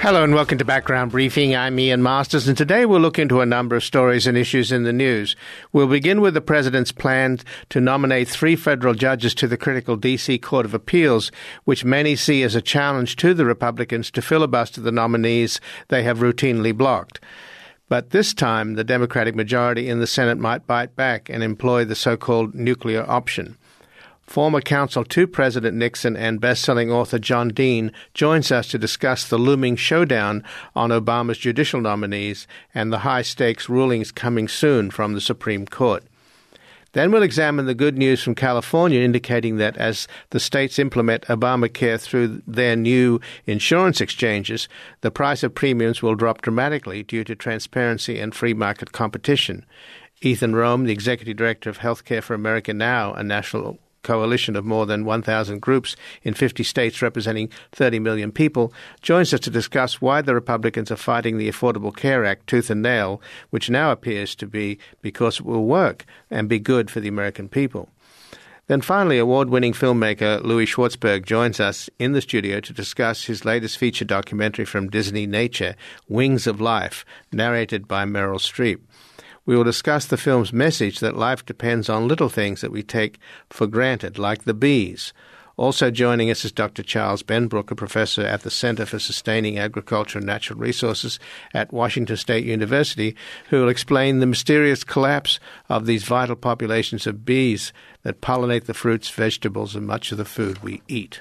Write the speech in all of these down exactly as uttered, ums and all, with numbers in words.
Hello and welcome to Background Briefing. I'm Ian Masters, and today we'll look into a number of stories and issues in the news. We'll begin with the president's plan to nominate three federal judges to the critical D C Court of Appeals, which many see as a challenge to the Republicans to filibuster the nominees they have routinely blocked. But this time, the Democratic majority in the Senate might bite back and employ the so-called nuclear option. Former counsel to President Nixon and best-selling author John Dean joins us to discuss the looming showdown on Obama's judicial nominees and the high-stakes rulings coming soon from the Supreme Court. Then we'll examine the good news from California, indicating that as the states implement Obamacare through their new insurance exchanges, the price of premiums will drop dramatically due to transparency and free market competition. Ethan Rome, the executive director of Healthcare for America Now, a national coalition of more than one thousand groups in fifty states representing thirty million people, joins us to discuss why the Republicans are fighting the Affordable Care Act tooth and nail, which now appears to be because it will work and be good for the American people. Then finally, award-winning filmmaker Louis Schwartzberg joins us in the studio to discuss his latest feature documentary from Disney Nature, Wings of Life, narrated by Meryl Streep. We will discuss the film's message that life depends on little things that we take for granted, like the bees. Also joining us is Doctor Charles Benbrook, a professor at the Center for Sustaining Agriculture and Natural Resources at Washington State University, who will explain the mysterious collapse of these vital populations of bees that pollinate the fruits, vegetables, and much of the food we eat.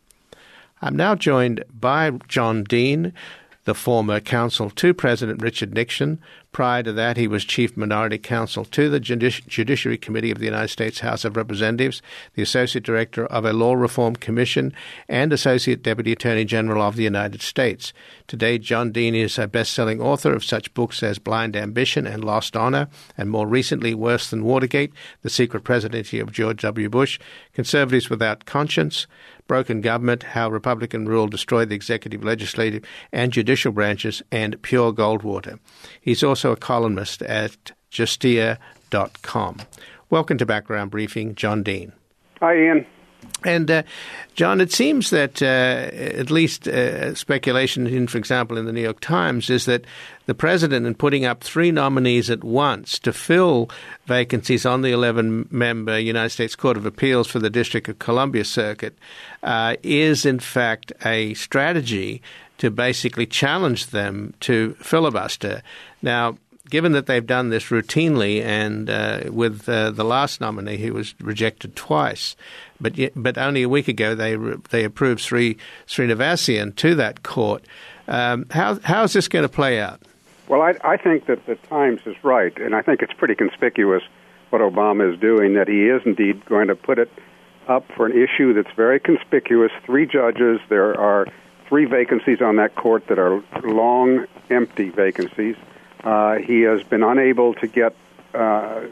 I'm now joined by John Dean, the former counsel to President Richard Nixon. Prior to that, he was chief minority counsel to the Judici- Judiciary Committee of the United States House of Representatives, the associate director of a law reform commission, and associate deputy attorney general of the United States. Today, John Dean is a best-selling author of such books as Blind Ambition and Lost Honor, and more recently, Worse Than Watergate, The Secret Presidency of George W. Bush, Conservatives Without Conscience, Broken Government, How Republican Rule Destroyed the Executive, Legislative, and Judicial Branches, and Pure Goldwater. He's also a columnist at justia dot com. Welcome to Background Briefing, John Dean. Hi, Ian. And, uh, John, it seems that uh, at least uh, speculation, in, for example, in the New York Times, is that the president, in putting up three nominees at once to fill vacancies on the eleven-member United States Court of Appeals for the District of Columbia Circuit, uh, is, in fact, a strategy to basically challenge them to filibuster. Now, given that they've done this routinely, and uh, with uh, the last nominee who was rejected twice, but yet, but only a week ago they they approved Sri Srinivasan to that court. Um, how how is this going to play out? Well, I, I think that the Times is right, and I think it's pretty conspicuous what Obama is doing, that he is indeed going to put it up for an issue that's very conspicuous. Three judges, there are three vacancies on that court that are long, empty vacancies. Uh, he has been unable to get, uh,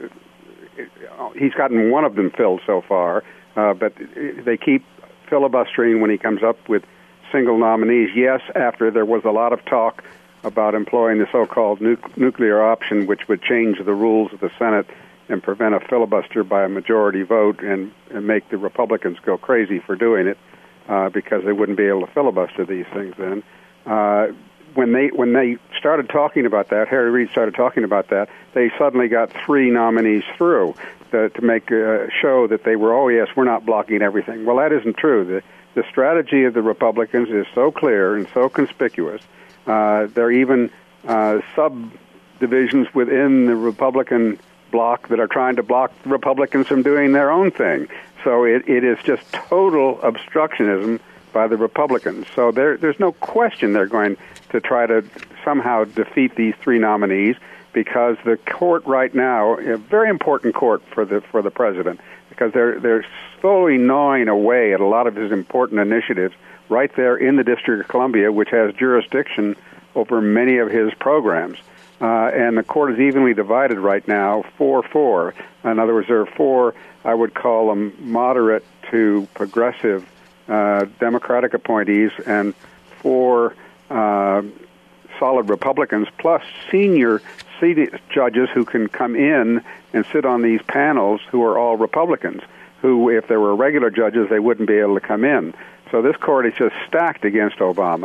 he's gotten one of them filled so far, uh, but they keep filibustering when he comes up with single nominees. Yes, after there was a lot of talk about employing the so-called nu- nuclear option, which would change the rules of the Senate and prevent a filibuster by a majority vote and, and make the Republicans go crazy for doing it, uh, because they wouldn't be able to filibuster these things then. Uh, When they when they started talking about that, Harry Reid started talking about that, they suddenly got three nominees through to, to make uh, show that they were, oh, yes, we're not blocking everything. Well, that isn't true. The, the strategy of the Republicans is so clear and so conspicuous. Uh, there are even uh, subdivisions within the Republican bloc that are trying to block the Republicans from doing their own thing. So it, it is just total obstructionism by the Republicans. So there, there's no question they're going to try to somehow defeat these three nominees, because the court right now, a very important court for the for the president, because they're they're slowly gnawing away at a lot of his important initiatives right there in the District of Columbia, which has jurisdiction over many of his programs. Uh, and the court is evenly divided right now, four four. In other words, there are four, I would call them moderate to progressive uh, Democratic appointees, and four uh, solid Republicans, plus senior judges who can come in and sit on these panels who are all Republicans, who, if there were regular judges, they wouldn't be able to come in. So this court is just stacked against Obama,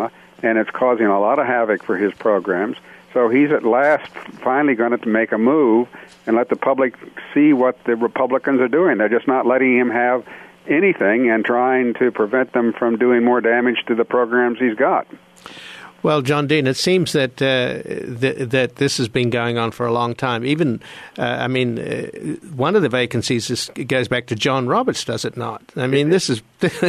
and it's causing a lot of havoc for his programs. So he's at last finally going to make a move and let the public see what the Republicans are doing. They're just not letting him have anything and trying to prevent them from doing more damage to the programs he's got. Well, John Dean, it seems that uh, th- that this has been going on for a long time. Even, uh, I mean, uh, one of the vacancies is, goes back to John Roberts, does it not? I mean, this is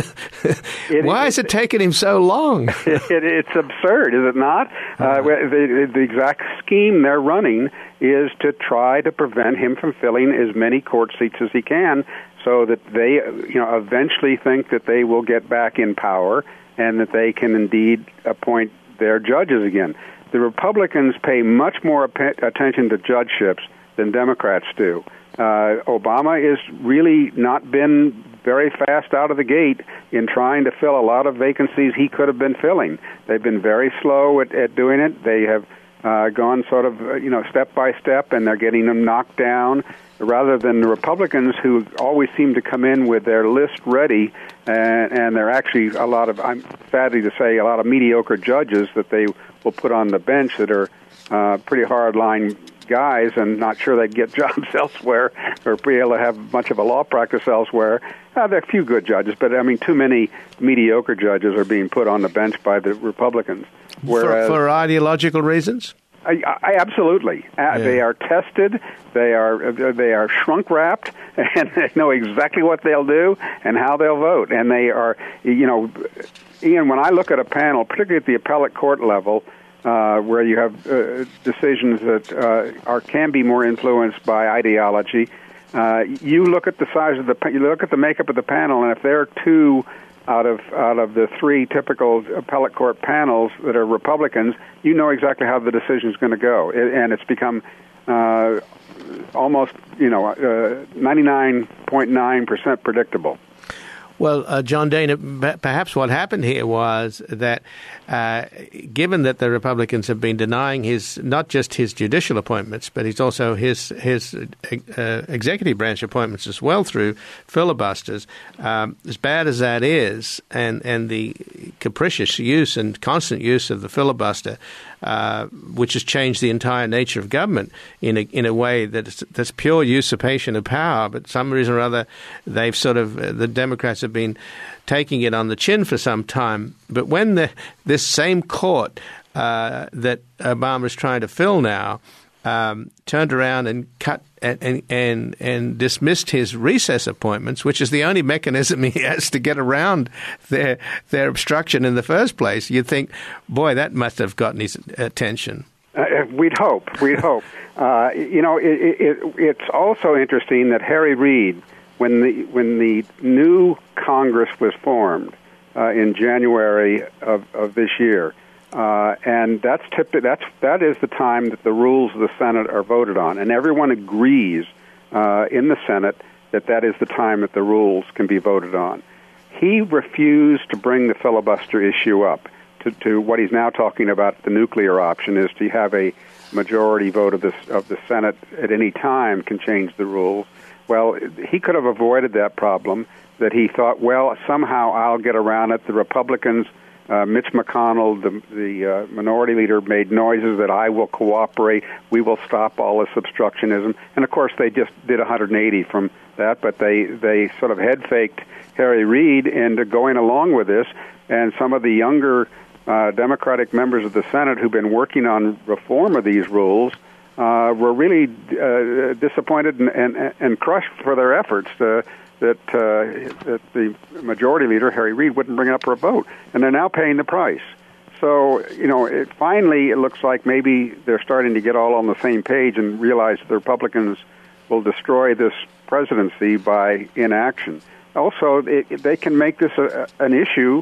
why has it taken him so long? it, it, it's absurd, is it not? Uh, the, the exact scheme they're running is to try to prevent him from filling as many court seats as he can, so that they, you know, eventually think that they will get back in power and that they can indeed appoint their judges again. The Republicans pay much more attention to judgeships than Democrats do. Uh, Obama has really not been very fast out of the gate in trying to fill a lot of vacancies he could have been filling. They've been very slow at, at doing it. They have uh, gone sort of, you know, step by step, and they're getting them knocked down, rather than the Republicans, who always seem to come in with their list ready, and, and they're actually a lot of, I'm sadly to say, a lot of mediocre judges that they will put on the bench that are uh, pretty hard-line guys and not sure they'd get jobs elsewhere or be able to have much of a law practice elsewhere. Uh, there are a few good judges, but, I mean, too many mediocre judges are being put on the bench by the Republicans. Whereas, for, for ideological reasons? I, I, absolutely. Uh, yeah. They are tested. They are they are shrunk wrapped, and they know exactly what they'll do and how they'll vote. And they are, you know, Ian, when I look at a panel, particularly at the appellate court level, uh, where you have uh, decisions that uh, are can be more influenced by ideology, uh, you look at the size of the you look at the makeup of the panel, and if there are two out of out of the three typical appellate court panels that are Republicans, you know exactly how the decision is going to go, it, and it's become uh, almost, you know, uh, ninety-nine point nine percent predictable. Well, uh, John Dana, perhaps what happened here was that, uh, given that the Republicans have been denying his not just his judicial appointments, but he's also his his uh, executive branch appointments as well through filibusters, um, as bad as that is, and and the capricious use and constant use of the filibuster, uh, which has changed the entire nature of government in a in a way that's that's pure usurpation of power. But for some reason or other, they've sort of uh, the Democrats have been taking it on the chin for some time. But when the, this same court uh, that Obama is trying to fill now um, turned around and cut and, and and and dismissed his recess appointments, which is the only mechanism he has to get around their their obstruction in the first place, you'd think, boy, that must have gotten his attention. Uh, we'd hope. We'd hope. Uh, you know, it, it, it's also interesting that Harry Reid, When the when the new Congress was formed uh, in January of, of this year, uh, and that's tip- that's that is the time that the rules of the Senate are voted on, and everyone agrees uh, in the Senate that that is the time that the rules can be voted on. He refused to bring the filibuster issue up to, to what he's now talking about. The nuclear option is to have a majority vote of the of the Senate at any time can change the rules. Well, he could have avoided that problem, that he thought, well, somehow I'll get around it. The Republicans, uh, Mitch McConnell, the, the uh, minority leader, made noises that I will cooperate, we will stop all this obstructionism. And, of course, they just did one hundred eighty from that, but they, they sort of head-faked Harry Reid into going along with this. And some of the younger uh, Democratic members of the Senate who've been working on reform of these rules Uh, were really uh, disappointed and, and, and crushed for their efforts uh, that, uh, that the majority leader, Harry Reid, wouldn't bring it up for a vote. And they're now paying the price. So, you know, it, finally it looks like maybe they're starting to get all on the same page and realize that the Republicans will destroy this presidency by inaction. Also, it, they can make this a, an issue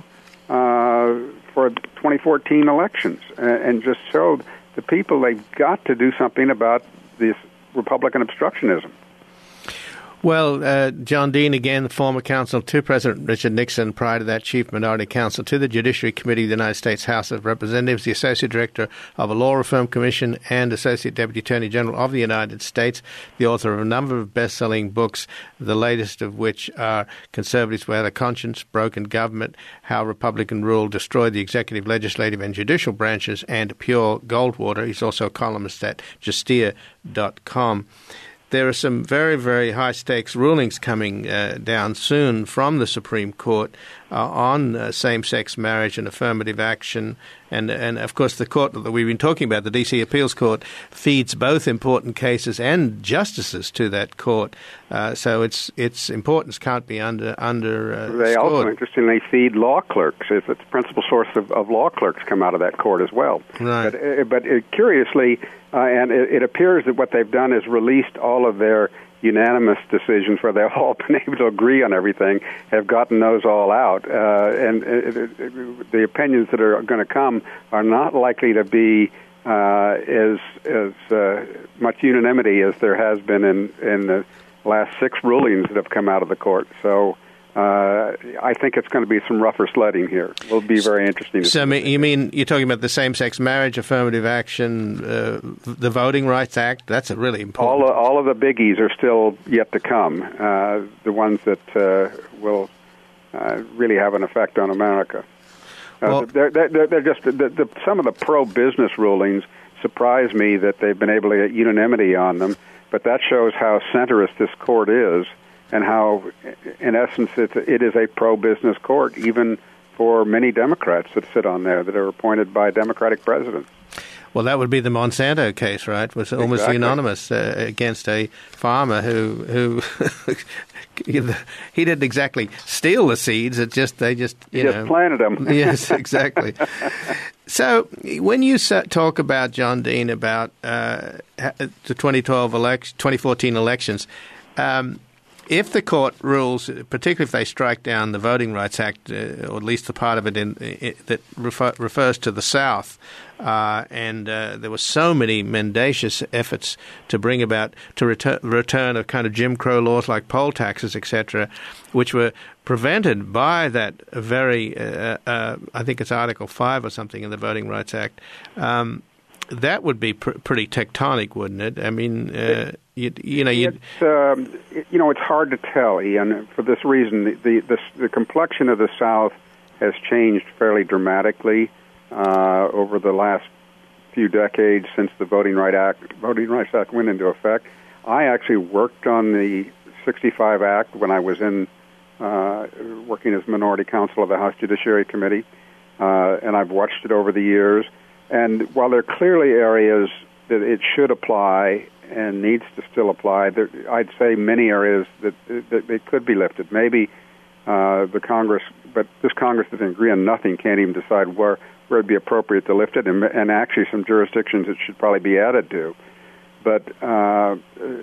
uh, for twenty fourteen elections and, and just show the people they've got to do something about this Republican obstructionism. Well, uh, John Dean, again, former counsel to President Richard Nixon, prior to that chief minority counsel to the Judiciary Committee of the United States House of Representatives, the associate director of a law reform commission and associate deputy attorney general of the United States, the author of a number of best-selling books, the latest of which are Conservatives Without a Conscience, Broken Government, How Republican Rule Destroyed the Executive, Legislative and Judicial Branches, and Pure Goldwater. He's also a columnist at justia dot com. There are some very, very high-stakes rulings coming uh, down soon from the Supreme Court uh, on uh, same-sex marriage and affirmative action. And, and, of course, the court that we've been talking about, the D C Appeals Court, feeds both important cases and justices to that court. Uh, so its its importance can't be under under. Uh, they scored. also, interestingly, feed law clerks. It's the principal source of, of law clerks come out of that court as well. Right. But, uh, but uh, curiously, uh, and it, it appears that what they've done is released all of their unanimous decisions where they've all been able to agree on everything, have gotten those all out. Uh, and it, it, it, the opinions that are going to come are not likely to be uh, as as uh, much unanimity as there has been in, in the last six rulings that have come out of the court. So uh, I think it's going to be some rougher sledding here. It'll be very interesting. To so see. you mean you're talking about the same-sex marriage, affirmative action, uh, the Voting Rights Act? That's a really important. All of, all of the biggies are still yet to come. Uh, the ones that uh, will uh, really have an effect on America. Uh, well, they're, they're, they're just the, the, some of the pro-business rulings surprise me that they've been able to get unanimity on them. But that shows how centrist this court is, and how, in essence, it, it is a pro-business court, even for many Democrats that sit on there that are appointed by Democratic presidents. Well, that would be the Monsanto case, right? It was almost Exactly. unanimous uh, against a farmer who who he didn't exactly steal the seeds. It just they just you he just know planted them. Yes, exactly. So when you talk about, John Dean, about uh, the twenty twelve election, twenty fourteen elections. Um, If the court rules, particularly if they strike down the Voting Rights Act, uh, or at least the part of it in, it, that refer, refers to the South, uh, and uh, there were so many mendacious efforts to bring about to return, return of kind of Jim Crow laws like poll taxes, et cetera, which were prevented by that very, uh, uh, I think it's Article five or something in the Voting Rights Act. Um, that would be pr- pretty tectonic, wouldn't it? I mean, uh, you, you know, you. It's, um, you know, it's hard to tell, Ian. For this reason, the, the the the complexion of the South has changed fairly dramatically uh, over the last few decades since the Voting Rights Act Voting Rights Act went into effect. I actually worked on the sixty-five Act when I was in uh, working as minority counsel of the House Judiciary Committee, uh, and I've watched it over the years. And while there are clearly areas that it should apply and needs to still apply, there, I'd say many areas that, that it could be lifted. Maybe uh, the Congress, but this Congress doesn't agree on nothing, can't even decide where, where it would be appropriate to lift it, and, and actually some jurisdictions it should probably be added to. But, uh,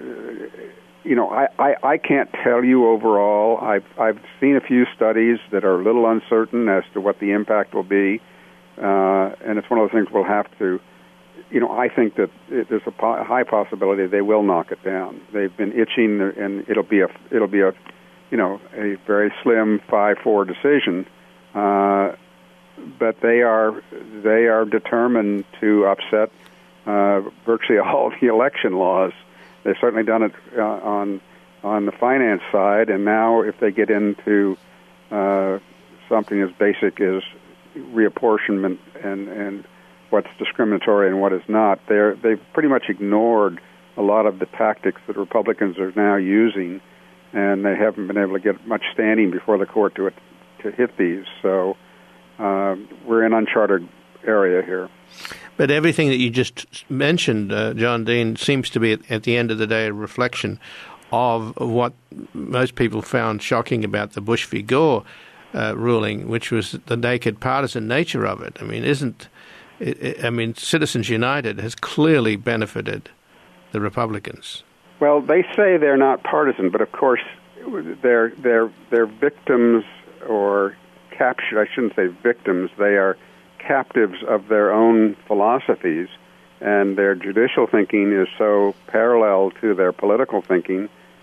you know, I, I, I can't tell you overall. I've, I've seen a few studies that are a little uncertain as to what the impact will be. Uh, and it's one of those things we'll have to, you know, I think that it, there's a po- high possibility they will knock it down. They've been itching, and it'll be a, it'll be a, you know, a very slim five four decision. Uh, but they are, they are determined to upset uh, virtually all the election laws. They've certainly done it uh, on on the finance side, and now if they get into uh, something as basic as reapportionment and, and what's discriminatory and what is not, they're, they've pretty much ignored a lot of the tactics that Republicans are now using, and they haven't been able to get much standing before the court to to hit these. So uh, we're in uncharted area here. But everything that you just mentioned, uh, John Dean, seems to be, at, at the end of the day, a reflection of what most people found shocking about the Bush v. Gore Uh, ruling, which was the naked partisan nature of it. I mean, isn't it, it, I mean, Citizens United has clearly benefited the Republicans. Well, they say they're not partisan, but of course, they're they're they're victims or captured. I shouldn't say victims. They are captives of their own philosophies, and their judicial thinking is so parallel to their political thinking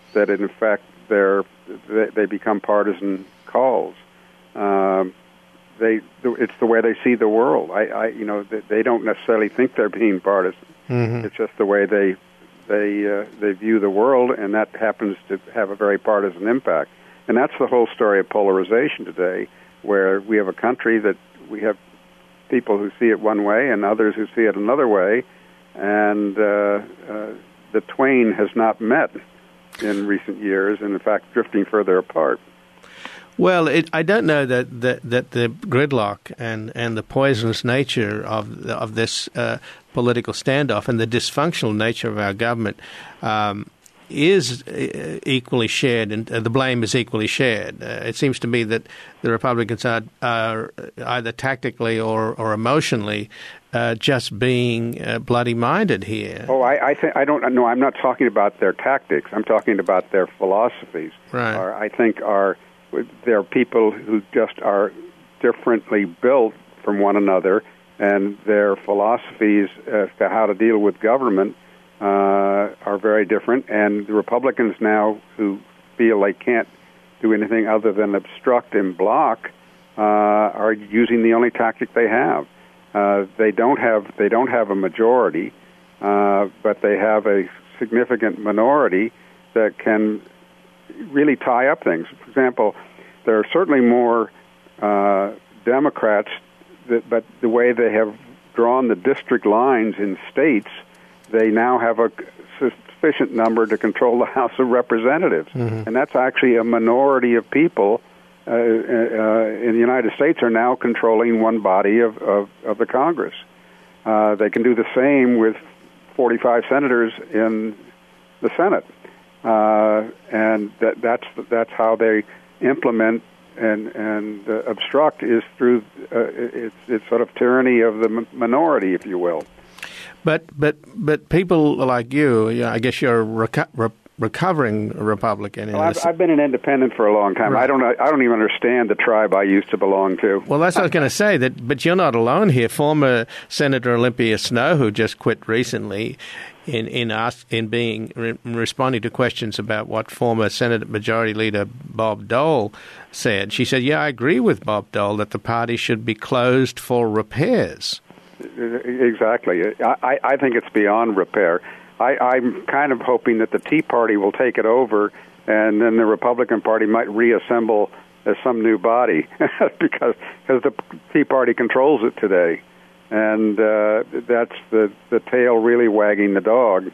that in effect they're, they, they become partisan calls. Um, they it's the way they see the world. I, I you know they, they don't necessarily think they're being partisan. Mm-hmm. It's just the way they they uh, they view the world, and that happens to have a very partisan impact. And that's the whole story of polarization today, where we have a country that we have people who see it one way and others who see it another way, and uh, uh, the twain has not met in recent years, and in fact drifting further apart. Well, it, I don't know that, that, that the gridlock and, and the poisonous nature of of this uh, political standoff and the dysfunctional nature of our government um, is equally shared, and uh, the blame is equally shared. Uh, it seems to me that the Republicans are, are either tactically or, or emotionally uh, just being uh, bloody-minded here. Oh, I, I think I don't know. I'm not talking about their tactics. I'm talking about their philosophies. Right. Or I think are there are people who just are differently built from one another, and their philosophies as to how to deal with government uh, are very different. And the Republicans now, who feel they can't do anything other than obstruct and block, uh, are using the only tactic they have. Uh, they don't have they don't have a majority, uh, but they have a significant minority that can really tie up things. For example, there are certainly more uh, Democrats, that, but the way they have drawn the district lines in states, they now have a sufficient number to control the House of Representatives. Mm-hmm. And that's actually a minority of people uh, uh, in the United States are now controlling one body of, of, of the Congress. Uh, they can do the same with forty-five senators in the Senate. Uh, and that, that's that's how they implement and and uh, obstruct is through uh, it's it's sort of tyranny of the minority, if you will. But but but people like you, you know, I guess you're a reco- re- recovering Republican. Well, I've, I've been an independent for a long time. Right. I don't I don't even understand the tribe I used to belong to. Well, that's what I was going to say. That, but you're not alone here. Former Senator Olympia Snowe, who just quit recently, in in ask, in being in responding to questions about what former Senate Majority Leader Bob Dole said, she said, "Yeah, I agree with Bob Dole that the party should be closed for repairs." Exactly. I, I think it's beyond repair. I, I'm kind of hoping that the Tea Party will take it over, and then the Republican Party might reassemble as some new body because because the Tea Party controls it today. And uh, that's the, the tail really wagging the dog.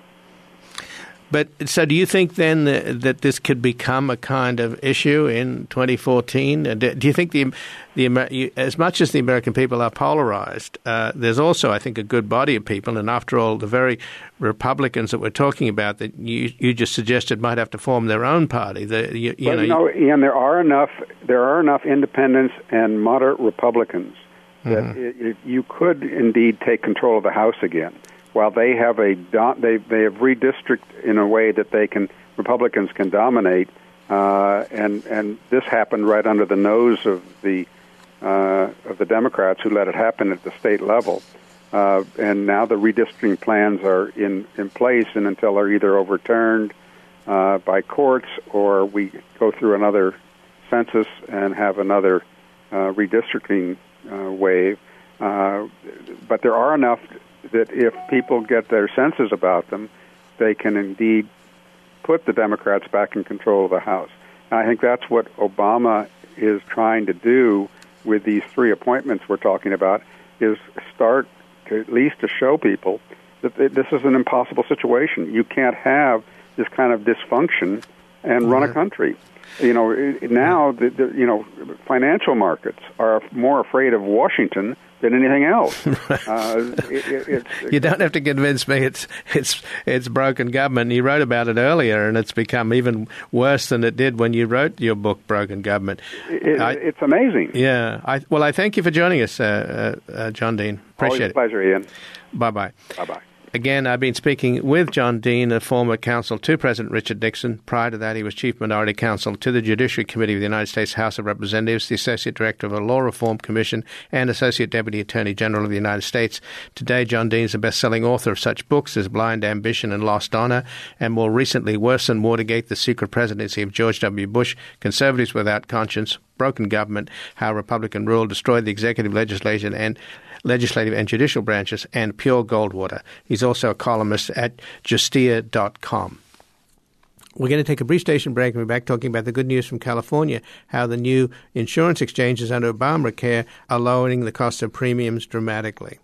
But so do you think then that, that this could become a kind of issue in twenty fourteen? Do, do you think the the as much as the American people are polarized, uh, there's also, I think, a good body of people, and after all, the very Republicans that we're talking about that you, you just suggested might have to form their own party. The, you, you but, know, you know, Ian, there are enough there are enough independents and moderate Republicans that mm-hmm. it, it, you could indeed take control of the House again. While they have a they they have redistricted in a way that they can Republicans can dominate, uh, and and this happened right under the nose of the uh, of the Democrats who let it happen at the state level, uh, and now the redistricting plans are in, in place, and until they're either overturned uh, by courts or we go through another census and have another uh, redistricting uh, wave, uh, but there are enough that if people get their senses about them, they can indeed put the Democrats back in control of the House. And I think that's what Obama is trying to do with these three appointments we're talking about, is start to at least to show people that this is an impossible situation. You can't have this kind of dysfunction and run a country. You know, now, the, the, you know, financial markets are more afraid of Washington than anything else. uh, it, it, it's, you don't have to convince me it's it's it's broken government. You wrote about it earlier, and it's become even worse than it did when you wrote your book, Broken Government. It, I, it's amazing. Yeah. I, well, I thank you for joining us, uh, uh, John Dean. Appreciate Always a pleasure, Ian. Bye-bye. Bye-bye. Again, I've been speaking with John Dean, a former counsel to President Richard Nixon. Prior to that, he was Chief Minority Counsel to the Judiciary Committee of the United States House of Representatives, the Associate Director of a Law Reform Commission, and Associate Deputy Attorney General of the United States. Today, John Dean is a best-selling author of such books as Blind Ambition and Lost Honor, and more recently, Worse Than Watergate, The Secret Presidency of George W. Bush, Conservatives Without Conscience, Broken Government, How Republican Rule Destroyed the Executive, Legislative, and Legislative and Judicial Branches, and Pure Goldwater. He's also a columnist at justia dot com. We're going to take a brief station break and we're back talking about the good news from California, how the new insurance exchanges under Obamacare are lowering the cost of premiums dramatically.